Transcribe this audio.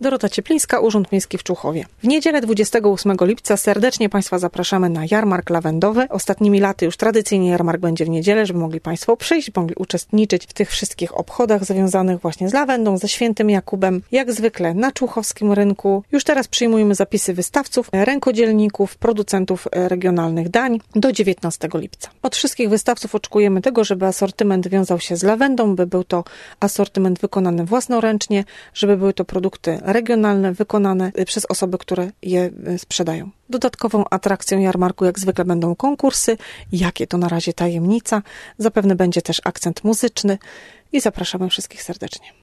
Dorota Cieplińska, Urząd Miejski w Człuchowie. W niedzielę 28 lipca serdecznie Państwa zapraszamy na jarmark lawendowy. Ostatnimi laty już tradycyjnie jarmark będzie w niedzielę, żeby mogli Państwo przyjść, mogli uczestniczyć w tych wszystkich obchodach związanych właśnie z lawendą, ze Świętym Jakubem. Jak zwykle na człuchowskim rynku. Już teraz przyjmujemy zapisy wystawców, rękodzielników, producentów regionalnych dań do 19 lipca. Od wszystkich wystawców oczekujemy tego, żeby asortyment wiązał się z lawendą, by był to asortyment wykonany własnoręcznie, żeby były to produkty regionalne, wykonane przez osoby, które je sprzedają. Dodatkową atrakcją jarmarku jak zwykle będą konkursy, jakie to na razie tajemnica. Zapewne będzie też akcent muzyczny i zapraszamy wszystkich serdecznie.